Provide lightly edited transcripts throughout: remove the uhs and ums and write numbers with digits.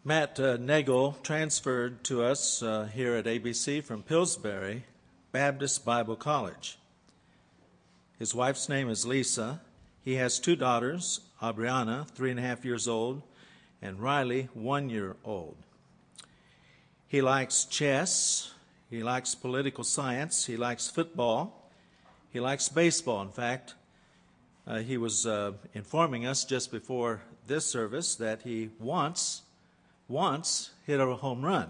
Matt Nagel transferred to us here at ABC from Pillsbury Baptist Bible College. His wife's name is Lisa. He has two daughters, Aubriana, 3.5 years old, and Riley, 1 year old. He likes chess, he likes political science, he likes football, he likes baseball. In fact, he was informing us just before this service that he once hit a home run.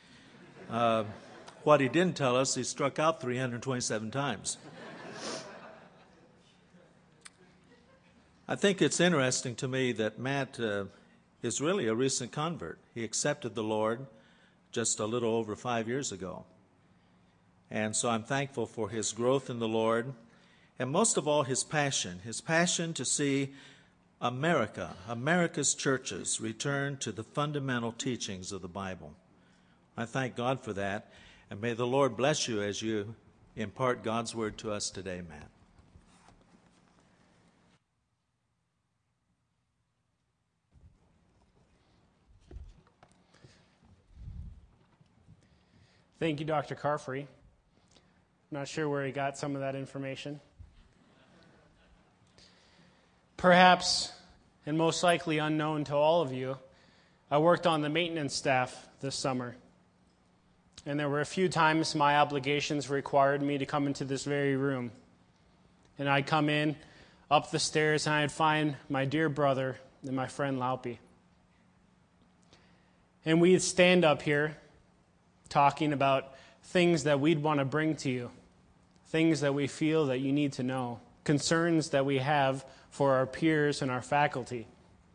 What he didn't tell us, he struck out 327 times. I think it's interesting to me that Matt is really a recent convert. He accepted the Lord just a little over 5 years ago. And so I'm thankful for his growth in the Lord, and most of all his passion to see America's churches return to the fundamental teachings of the Bible. I thank God for that, and may the Lord bless you as you impart God's word to us today, Matt. Thank you, Dr. Carfrey. I'm not sure where he got some of that information. Perhaps, and most likely unknown to all of you, I worked on the maintenance staff this summer. And there were a few times my obligations required me to come into this very room. And I'd come in, up the stairs, and I'd find my dear brother and my friend Laupi. And we'd stand up here talking about things that we'd want to bring to you, things that we feel that you need to know, concerns that we have for our peers and our faculty.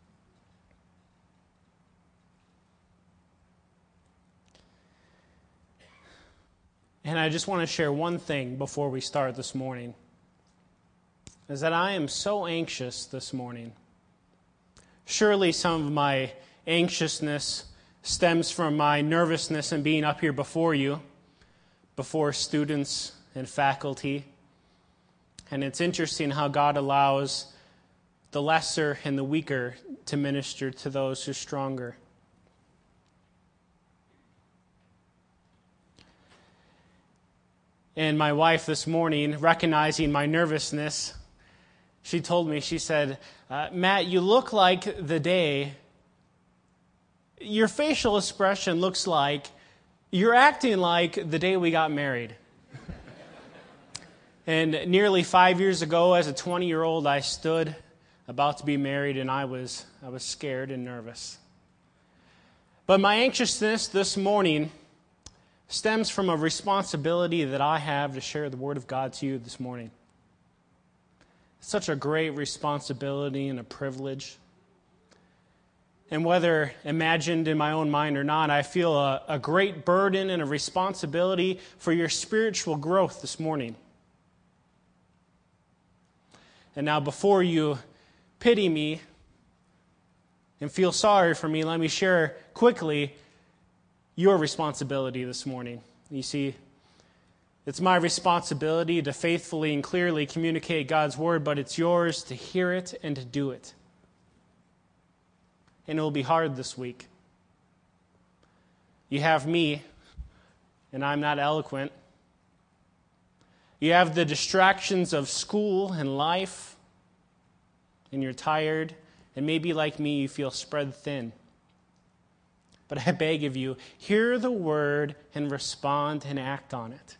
And I just want to share one thing before we start this morning, is that I am so anxious this morning. Surely some of my anxiousness stems from my nervousness in being up here before you, before students and faculty. And it's interesting how God allows the lesser and the weaker to minister to those who are stronger. And my wife this morning, recognizing my nervousness, she told me, she said, Matt, you look like the day, your facial expression looks like, you're acting like the day we got married. And nearly 5 years ago, as a 20-year-old, I stood about to be married, and I was scared and nervous. But my anxiousness this morning stems from a responsibility that I have to share the Word of God to you this morning. It's such a great responsibility and a privilege. And whether imagined in my own mind or not, I feel a great burden and a responsibility for your spiritual growth this morning. And now before you pity me and feel sorry for me, let me share quickly your responsibility this morning. You see, it's my responsibility to faithfully and clearly communicate God's word, but it's yours to hear it and to do it. And it will be hard this week. You have me, and I'm not eloquent. You have the distractions of school and life, and you're tired, and maybe like me, you feel spread thin. But I beg of you, hear the word and respond and act on it.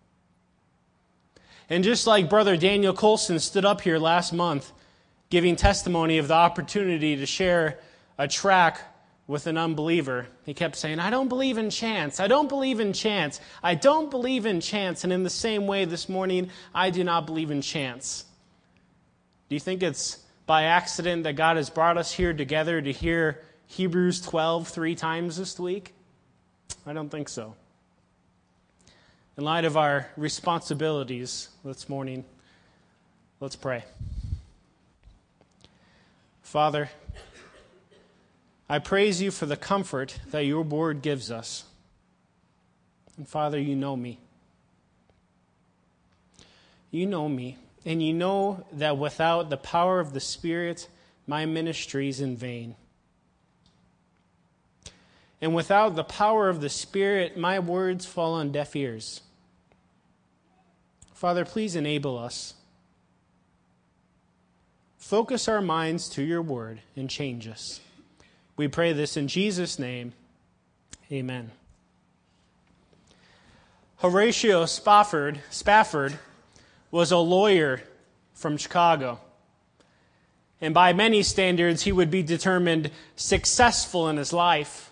And just like Brother Daniel Colson stood up here last month, giving testimony of the opportunity to share a track with an unbeliever, he kept saying, I don't believe in chance. I don't believe in chance. I don't believe in chance. And in the same way this morning, I do not believe in chance. Do you think it's by accident that God has brought us here together to hear Hebrews 12 3 times this week? I don't think so. In light of our responsibilities this morning, let's pray. Father, I praise you for the comfort that your word gives us. And Father, you know me. You know me, and you know that without the power of the Spirit, my ministry is in vain. and without the power of the Spirit, my words fall on deaf ears. Father, please enable us. Focus our minds to your word and change us. We pray this in Jesus' name. Amen. Horatio Spafford was a lawyer from Chicago. And by many standards, he would be determined successful in his life.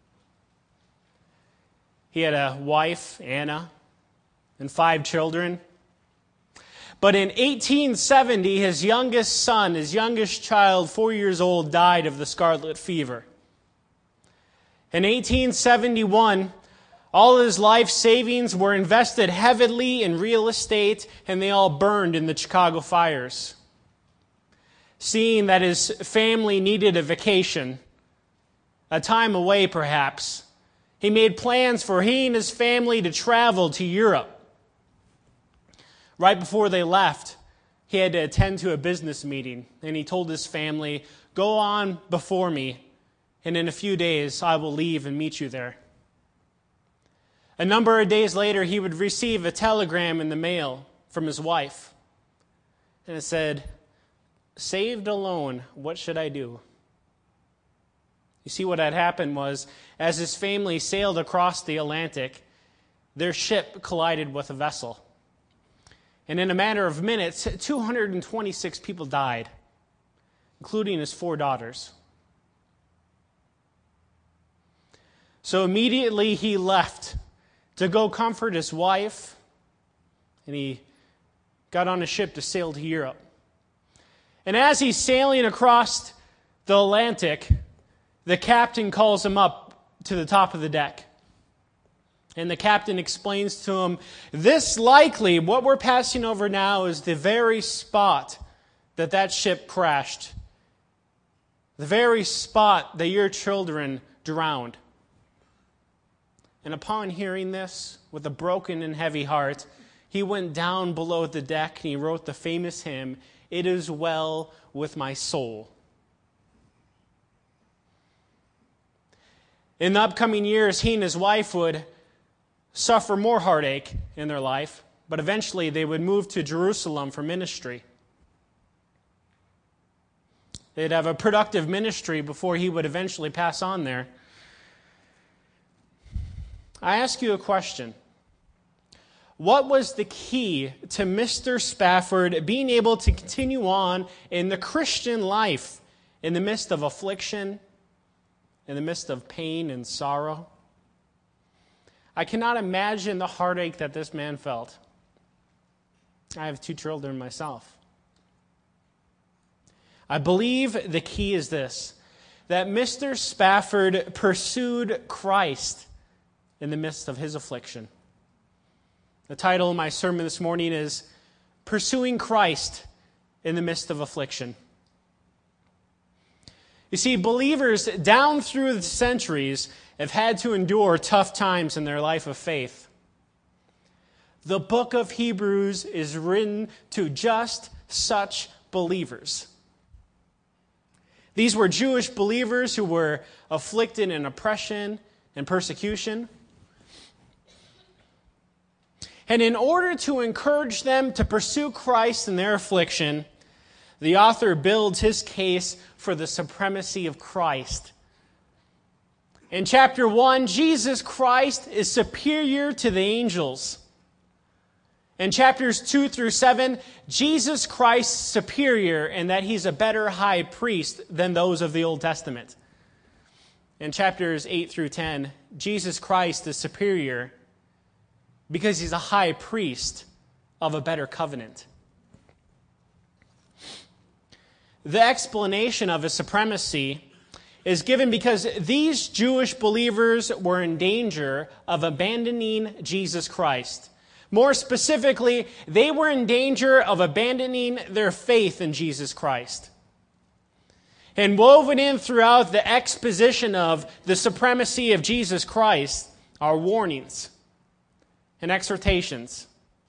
He had a wife, Anna, and 5 children. But in 1870, his youngest son, his youngest child, 4 years old, died of the scarlet fever. In 1871, all his life savings were invested heavily in real estate, and they all burned in the Chicago fires. Seeing that his family needed a vacation, a time away perhaps, he made plans for he and his family to travel to Europe. Right before they left, he had to attend to a business meeting, and he told his family, "Go on before me, and in a few days I will leave and meet you there." A number of days later, he would receive a telegram in the mail from his wife, and it said, "Saved alone, what should I do?" You see, what had happened was, as his family sailed across the Atlantic, their ship collided with a vessel. And in a matter of minutes, 226 people died, including his 4 daughters. So immediately he left to go comfort his wife, and he got on a ship to sail to Europe. And as he's sailing across the Atlantic, the captain calls him up to the top of the deck. And the captain explains to him, "This likely, what we're passing over now, is the very spot that ship crashed. The very spot that your children drowned." And upon hearing this, with a broken and heavy heart, he went down below the deck and he wrote the famous hymn, "It is well with my soul." In the upcoming years, he and his wife would suffer more heartache in their life, but eventually they would move to Jerusalem for ministry. They'd have a productive ministry before he would eventually pass on there. I ask you a question. What was the key to Mr. Spafford being able to continue on in the Christian life in the midst of affliction, in the midst of pain and sorrow? I cannot imagine the heartache that this man felt. I have 2 children myself. I believe the key is this, that Mr. Spafford pursued Christ in the midst of his affliction. The title of my sermon this morning is Pursuing Christ in the Midst of Affliction. You see, believers down through the centuries have had to endure tough times in their life of faith. The book of Hebrews is written to just such believers. These were Jewish believers who were afflicted in oppression and persecution. And in order to encourage them to pursue Christ in their affliction, the author builds his case for the supremacy of Christ. In chapter 1, Jesus Christ is superior to the angels. In chapters 2 through 7, Jesus Christ is superior in that he's a better high priest than those of the Old Testament. In chapters 8 through 10, Jesus Christ is superior because he's a high priest of a better covenant. The explanation of his supremacy is given because these Jewish believers were in danger of abandoning Jesus Christ. More specifically, they were in danger of abandoning their faith in Jesus Christ. And woven in throughout the exposition of the supremacy of Jesus Christ are warnings and exhortations.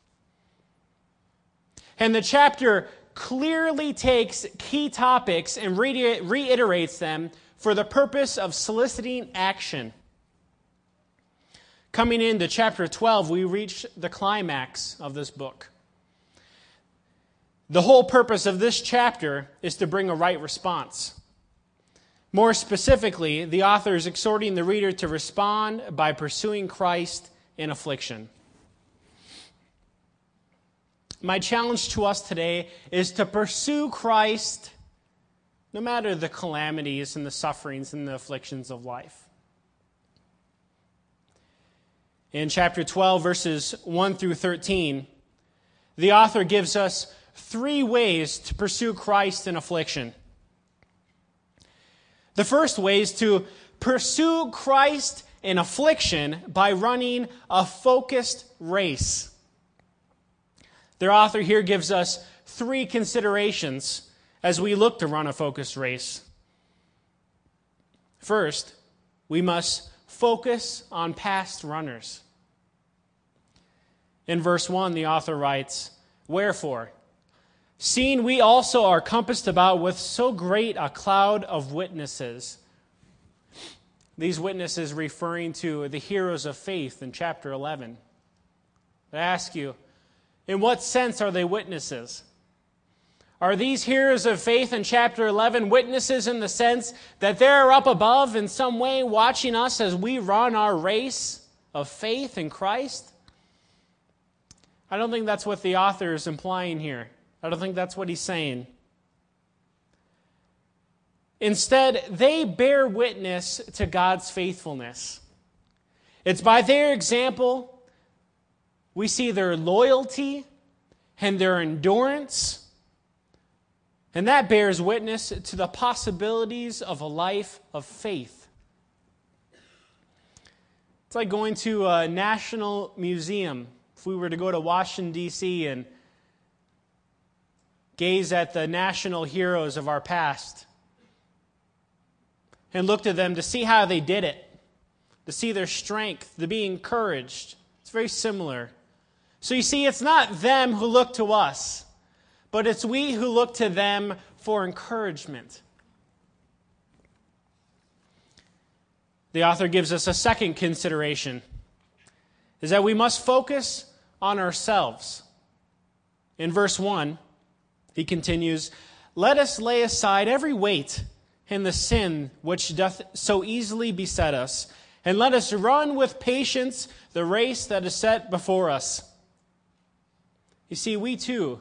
And the chapter clearly takes key topics and reiterates them for the purpose of soliciting action coming into chapter 12, we reach the climax of this book. The whole purpose of this chapter is to bring a right response. More specifically, the author is exhorting the reader to respond by pursuing Christ in affliction. My challenge to us today is to pursue Christ no matter the calamities and the sufferings and the afflictions of life. In chapter 12, verses 1 through 13, the author gives us 3 ways to pursue Christ in affliction. The first way is to pursue Christ in affliction by running a focused race. The author here gives us 3 considerations as we look to run a focused race. First, we must focus on past runners. In verse 1, the author writes, "Wherefore, seeing we also are compassed about with so great a cloud of witnesses." These witnesses referring to the heroes of faith in chapter 11. I ask you, in what sense are they witnesses? Are these heroes of faith in chapter 11 witnesses in the sense that they're up above in some way watching us as we run our race of faith in Christ? I don't think that's what the author is implying here. I don't think that's what he's saying. Instead, they bear witness to God's faithfulness. It's by their example we see their loyalty and their endurance, and that bears witness to the possibilities of a life of faith. It's like going to a national museum. If we were to go to Washington, D.C. and gaze at the national heroes of our past and look to them to see how they did it, to see their strength, to be encouraged. It's very similar. So you see, it's not them who look to us, but it's we who look to them for encouragement. The author gives us a second consideration, is that we must focus on ourselves. In verse 1, he continues, "Let us lay aside every weight and the sin which doth so easily beset us, and let us run with patience the race that is set before us." You see, we too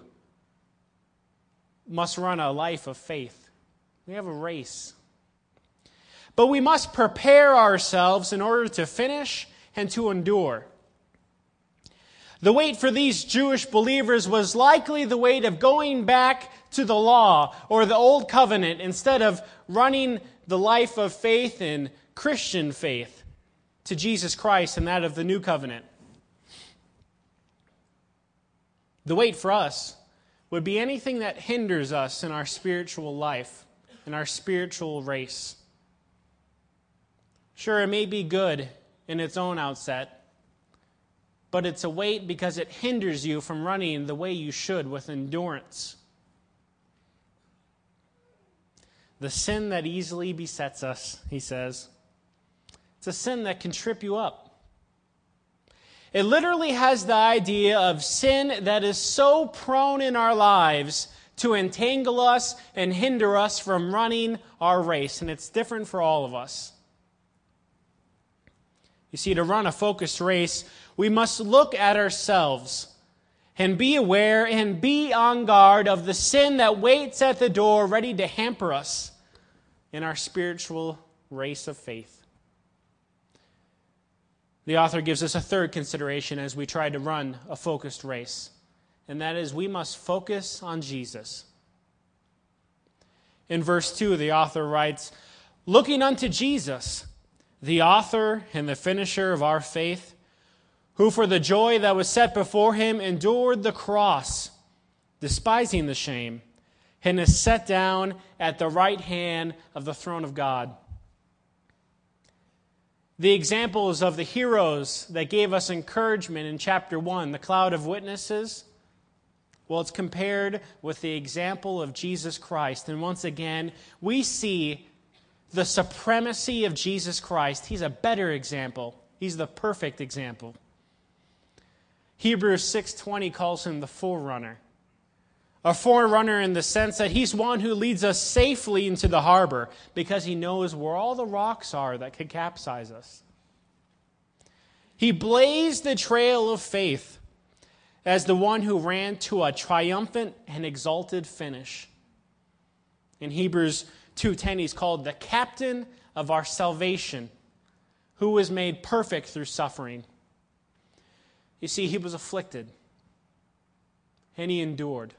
must run a life of faith. We have a race. But we must prepare ourselves in order to finish and to endure. The weight for these Jewish believers was likely the weight of going back to the law or the old covenant instead of running the life of faith in Christian faith to Jesus Christ and that of the new covenant. The weight for us would be anything that hinders us in our spiritual life, in our spiritual race. Sure, it may be good in its own outset, but it's a weight because it hinders you from running the way you should with endurance. The sin that easily besets us, he says, it's a sin that can trip you up. It literally has the idea of sin that is so prone in our lives to entangle us and hinder us from running our race, and it's different for all of us. You see, to run a focused race, we must look at ourselves and be aware and be on guard of the sin that waits at the door ready to hamper us in our spiritual race of faith. The author gives us a third consideration as we try to run a focused race, and that is we must focus on Jesus. In verse 2, the author writes, "Looking unto Jesus, the author and the finisher of our faith, who for the joy that was set before him endured the cross, despising the shame, and is set down at the right hand of the throne of God." The examples of the heroes that gave us encouragement in chapter 1, the cloud of witnesses, well, it's compared with the example of Jesus Christ. And once again, we see the supremacy of Jesus Christ. He's a better example He's the perfect example. Hebrews 6:20 calls him the forerunner. A forerunner in the sense that he's one who leads us safely into the harbor because he knows where all the rocks are that could capsize us. He blazed the trail of faith as the one who ran to a triumphant and exalted finish. In Hebrews 2:10, he's called the captain of our salvation, who was made perfect through suffering. You see, he was afflicted, and he endured.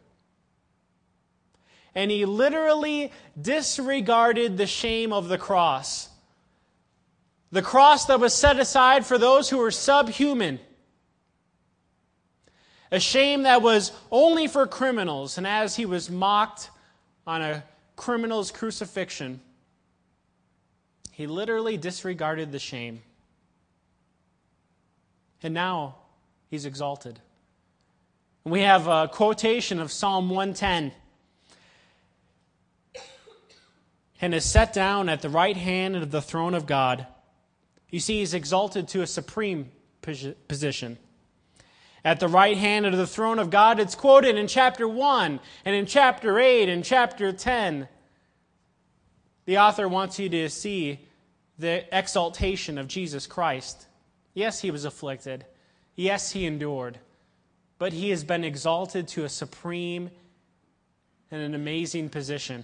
And he literally disregarded the shame of the cross. The cross that was set aside for those who were subhuman. A shame that was only for criminals. And as he was mocked on a criminal's crucifixion, he literally disregarded the shame. And now he's exalted. And we have a quotation of Psalm 110. And is set down at the right hand of the throne of God. You see, he's exalted to a supreme position. At the right hand of the throne of God, it's quoted in chapter 1 and in chapter 8 and chapter 10. The author wants you to see the exaltation of Jesus Christ. Yes, he was afflicted. Yes, he endured. But he has been exalted to a supreme and an amazing position.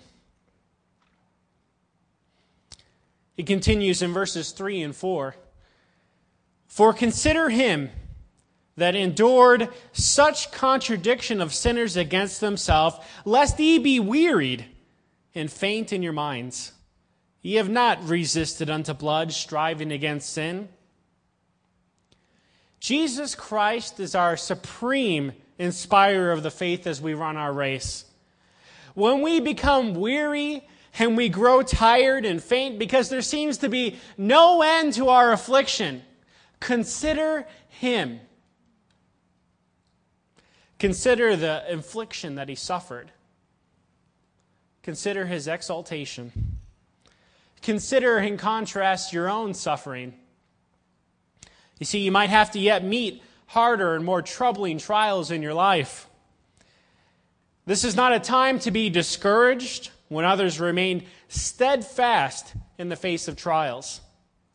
He continues in verses 3 and 4. For consider him that endured such contradiction of sinners against themselves, lest ye be wearied and faint in your minds. Ye have not resisted unto blood, striving against sin. Jesus Christ is our supreme inspirer of the faith as we run our race. When we become weary and we grow tired and faint because there seems to be no end to our affliction, consider him. Consider the affliction that he suffered. Consider his exaltation. Consider, in contrast, your own suffering. You see, you might have to yet meet harder and more troubling trials in your life. This is not a time to be discouraged when others remain steadfast in the face of trials.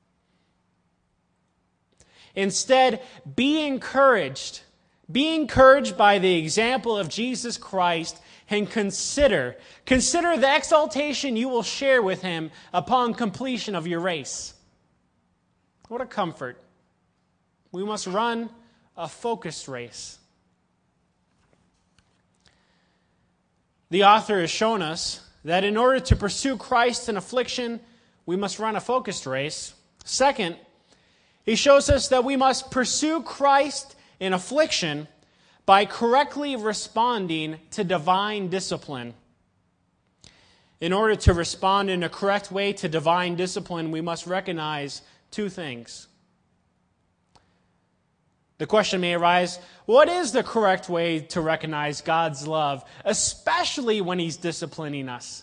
Instead, be encouraged. Be encouraged by the example of Jesus Christ and consider the exaltation you will share with him upon completion of your race. What a comfort. We must run a focused race. The author has shown us that in order to pursue Christ in affliction, we must run a focused race. Second, he shows us that we must pursue Christ in affliction by correctly responding to divine discipline. In order to respond in a correct way to divine discipline, we must recognize two things. The question may arise, what is the correct way to recognize God's love, especially when he's disciplining us?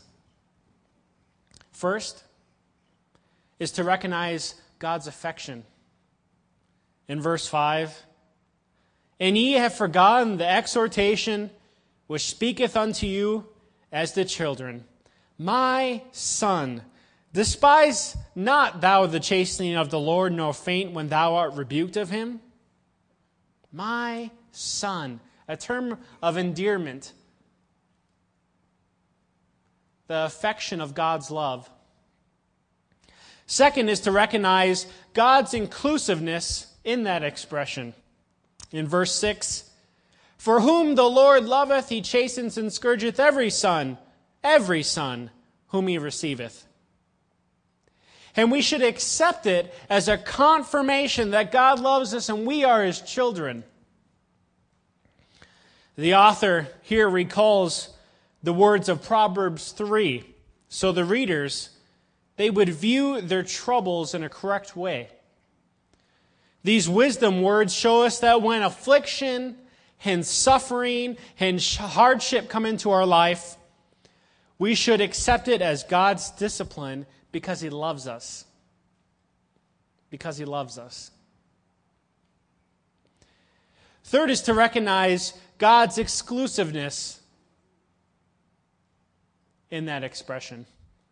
First is to recognize God's affection. In verse 5, and ye have forgotten the exhortation which speaketh unto you as the children. My son, despise not thou the chastening of the Lord, nor faint when thou art rebuked of him. My son, a term of endearment. The affection of God's love. Second is to recognize God's inclusiveness in that expression. In verse 6, for whom the Lord loveth, he chastens and scourgeth every son whom he receiveth. And we should accept it as a confirmation that God loves us and we are his children. The author here recalls the words of Proverbs 3. So the readers, they would view their troubles in a correct way. These wisdom words show us that when affliction and suffering and hardship come into our life, we should accept it as God's discipline because he loves us. Because he loves us. Third is to recognize God's exclusiveness in that expression.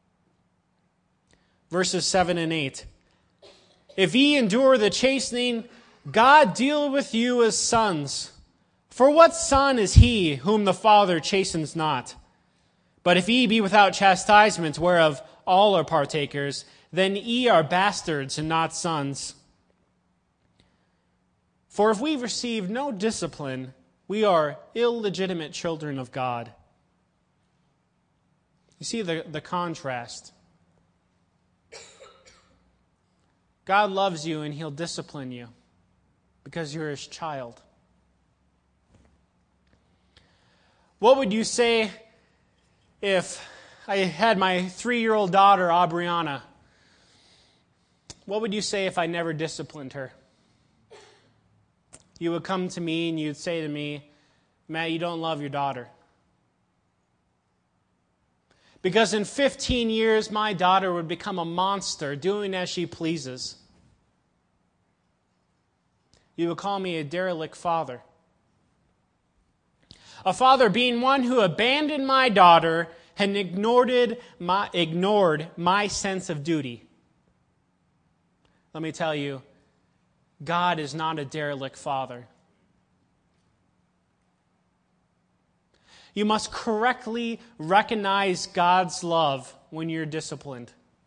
Verses 7 and 8. If ye endure the chastening, God deal with you as sons. For what son is he whom the Father chastens not? But if ye be without chastisement, whereof all are partakers, then ye are bastards and not sons. For if we receive no discipline, we are illegitimate children of God. You see the contrast. God loves you and he'll discipline you because you're his child. What would you say if I had my 3-year-old daughter, Aubriana? What would you say if I never disciplined her? You would come to me and you'd say to me, Matt, you don't love your daughter. Because in 15 years, my daughter would become a monster, doing as she pleases. You would call me a derelict father. A father being one who abandoned my daughter and ignored my sense of duty. Let me tell you, God is not a derelict father. You must correctly recognize God's love when you're disciplined.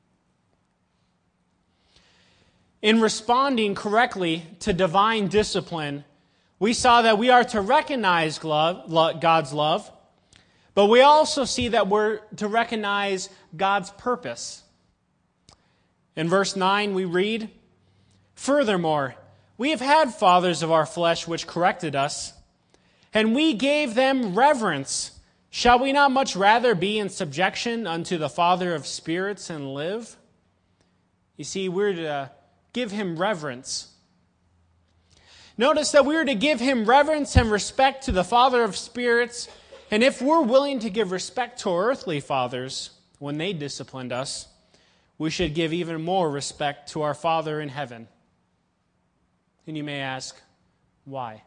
In responding correctly to divine discipline, we saw that we are to recognize God's love, but we also see that we're to recognize God's purpose. In verse 9 we read, Furthermore, we have had fathers of our flesh which corrected us, and we gave them reverence. Shall we not much rather be in subjection unto the Father of spirits and live? You see, we're to give him reverence. Notice that we're to give him reverence and respect to the Father of spirits, and if we're willing to give respect to our earthly fathers when they disciplined us, we should give even more respect to our Father in heaven. And you may ask, why?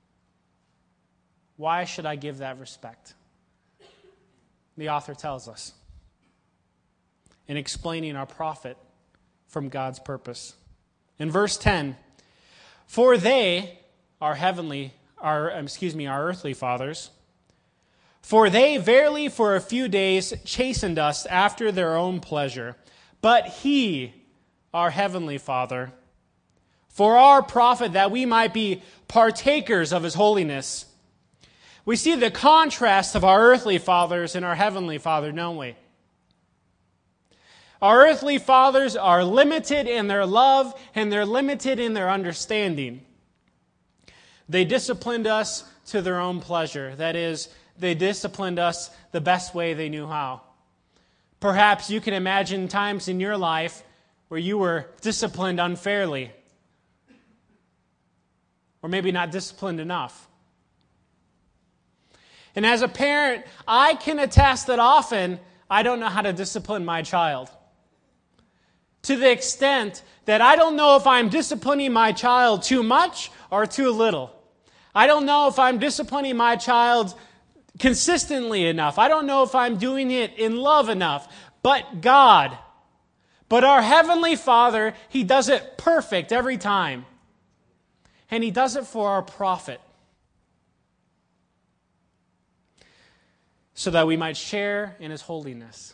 Why should I give that respect? The author tells us in explaining our profit from God's purpose. In verse 10, for they, our earthly fathers, for they verily for a few days chastened us after their own pleasure, but he, our heavenly Father, for our profit that we might be partakers of his holiness. We see the contrast of our earthly fathers and our heavenly Father, don't we? Our earthly fathers are limited in their love and they're limited in their understanding. They disciplined us to their own pleasure. That is, they disciplined us the best way they knew how. Perhaps you can imagine times in your life where you were disciplined unfairly, or maybe not disciplined enough. And as a parent, I can attest that often I don't know how to discipline my child. To the extent that I don't know if I'm disciplining my child too much or too little. I don't know if I'm disciplining my child consistently enough. I don't know if I'm doing it in love enough. But God, but our Heavenly Father, He does it perfect every time. And He does it for our profit. So that we might share in His holiness.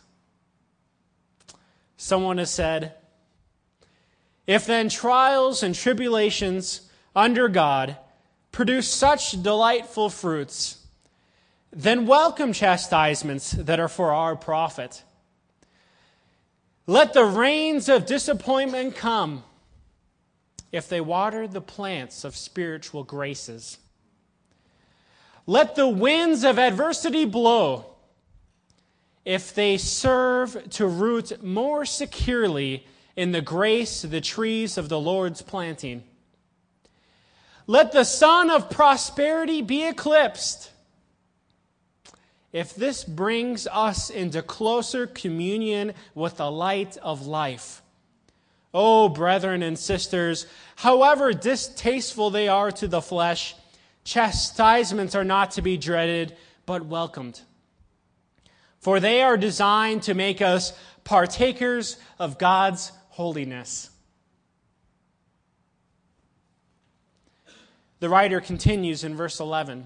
Someone has said, if then trials and tribulations under God produce such delightful fruits, then welcome chastisements that are for our profit. Let the rains of disappointment come if they water the plants of spiritual graces. Let the winds of adversity blow if they serve to root more securely in the grace the trees of the Lord's planting. Let the sun of prosperity be eclipsed if this brings us into closer communion with the light of life. Oh, brethren and sisters, however distasteful they are to the flesh, Chastisements are not to be dreaded, but welcomed. For they are designed to make us partakers of God's holiness. The writer continues in verse 11.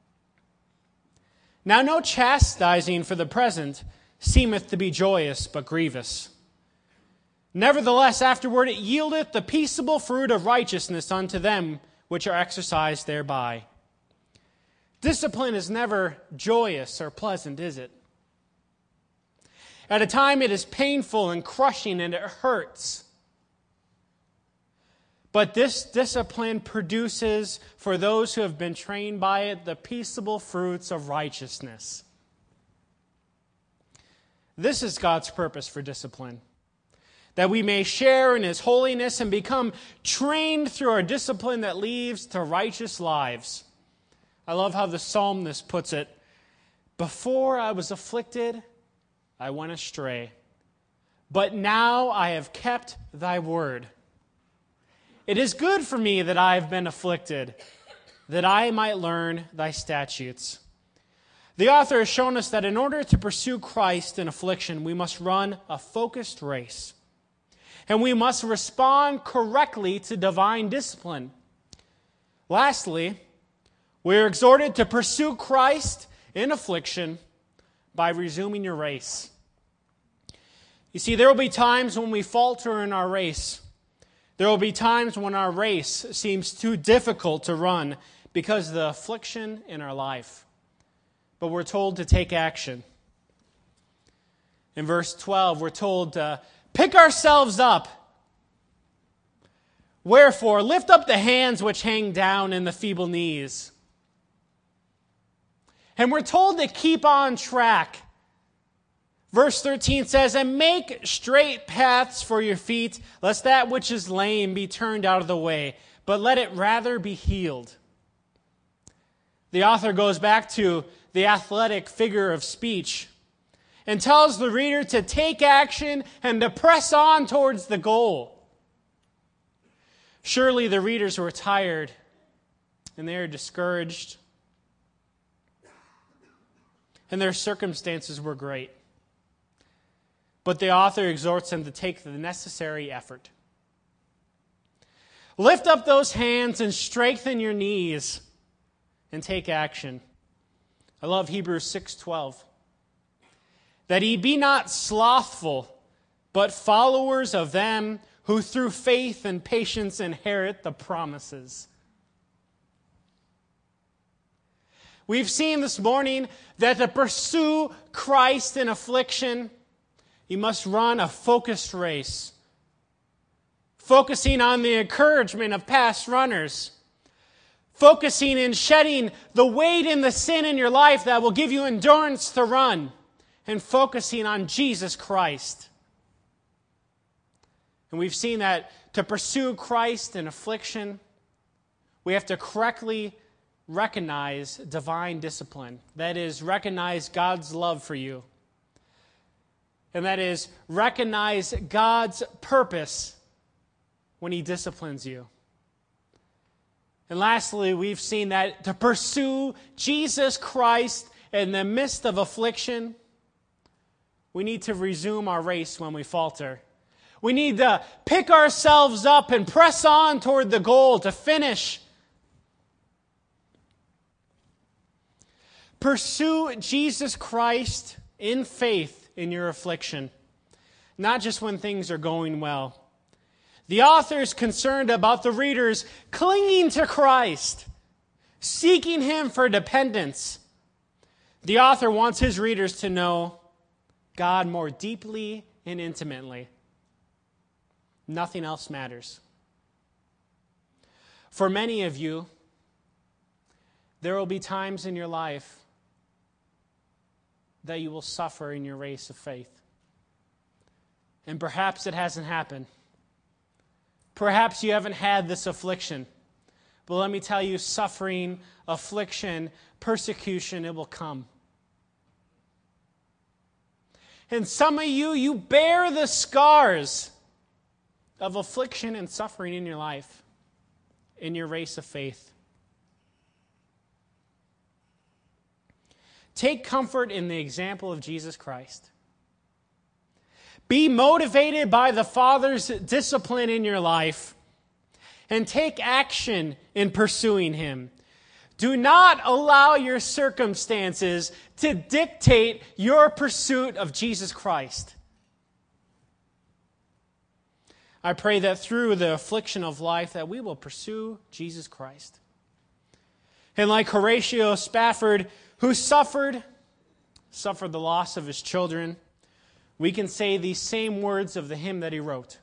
Now no chastising for the present seemeth to be joyous, but grievous. Nevertheless, afterward it yieldeth the peaceable fruit of righteousness unto them which are exercised thereby. Discipline is never joyous or pleasant, is it? At a time it is painful and crushing and it hurts. But this discipline produces, for those who have been trained by it, the peaceable fruits of righteousness. This is God's purpose for discipline, that we may share in His holiness and become trained through our discipline that leads to righteous lives. I love how the psalmist puts it. Before I was afflicted, I went astray, but now I have kept thy word. It is good for me that I have been afflicted, that I might learn thy statutes. The author has shown us that in order to pursue Christ in affliction, we must run a focused race. And we must respond correctly to divine discipline. Lastly, we are exhorted to pursue Christ in affliction by resuming your race. You see, there will be times when we falter in our race. There will be times when our race seems too difficult to run because of the affliction in our life. But we're told to take action. In verse 12, we're told to pick ourselves up. Wherefore, lift up the hands which hang down and the feeble knees. And we're told to keep on track. Verse 13 says, and make straight paths for your feet, lest that which is lame be turned out of the way, but let it rather be healed. The author goes back to the athletic figure of speech and tells the reader to take action and to press on towards the goal. Surely the readers were tired and they are discouraged, and their circumstances were great. But the author exhorts them to take the necessary effort. Lift up those hands and strengthen your knees and take action. I love Hebrews 6:12. That ye be not slothful, but followers of them who through faith and patience inherit the promises. We've seen this morning that to pursue Christ in affliction, you must run a focused race, focusing on the encouragement of past runners, focusing in shedding the weight and the sin in your life that will give you endurance to run, and focusing on Jesus Christ. And we've seen that to pursue Christ in affliction, we have to correctly recognize divine discipline. That is, recognize God's love for you. And that is, recognize God's purpose when He disciplines you. And lastly, we've seen that to pursue Jesus Christ in the midst of affliction, we need to resume our race when we falter. We need to pick ourselves up and press on toward the goal to finish. Pursue Jesus Christ in faith in your affliction, not just when things are going well. The author is concerned about the readers clinging to Christ, seeking Him for dependence. The author wants his readers to know God more deeply and intimately. Nothing else matters. For many of you, there will be times in your life that you will suffer in your race of faith. And perhaps it hasn't happened. Perhaps you haven't had this affliction. But let me tell you, suffering, affliction, persecution, it will come. And some of you, you bear the scars of affliction and suffering in your life, in your race of faith. Take comfort in the example of Jesus Christ. Be motivated by the Father's discipline in your life and take action in pursuing Him. Do not allow your circumstances to dictate your pursuit of Jesus Christ. I pray that through the affliction of life that we will pursue Jesus Christ. And like Horatio Spafford, who suffered the loss of his children, we can say these same words of the hymn that he wrote.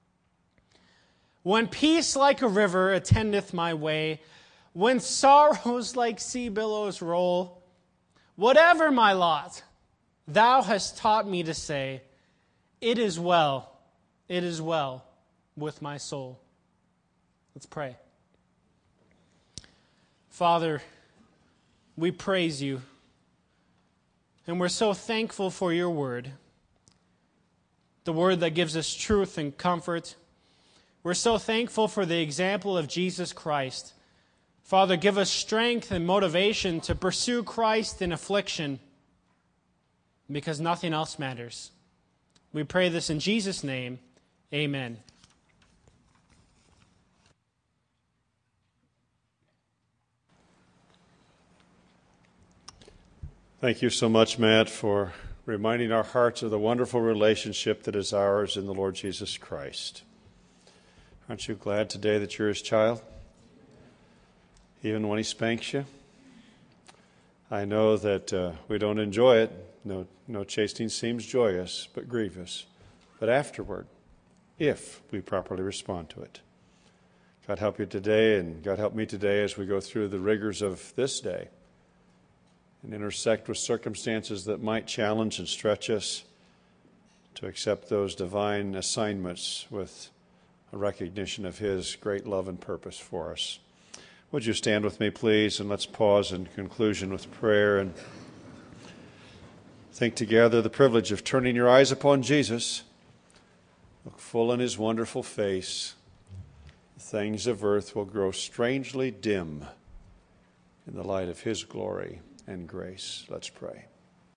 When peace like a river attendeth my way, when sorrows like sea billows roll, whatever my lot, thou hast taught me to say, it is well with my soul. Let's pray. Father, we praise you, and we're so thankful for your word, the word that gives us truth and comfort. We're so thankful for the example of Jesus Christ. Father, give us strength and motivation to pursue Christ in affliction, because nothing else matters. We pray this in Jesus' name. Amen. Thank you so much, Matt, for reminding our hearts of the wonderful relationship that is ours in the Lord Jesus Christ. Aren't you glad today that you're His child? Even when He spanks you? I know that we don't enjoy it. No chastening seems joyous, but grievous. But afterward, if we properly respond to it. God help you today, and God help me today as we go through the rigors of this day and intersect with circumstances that might challenge and stretch us to accept those divine assignments with a recognition of His great love and purpose for us. Would you stand with me, please, and let's pause in conclusion with prayer and think together the privilege of turning your eyes upon Jesus. Look full in His wonderful face. The things of earth will grow strangely dim in the light of His glory and grace. Let's pray.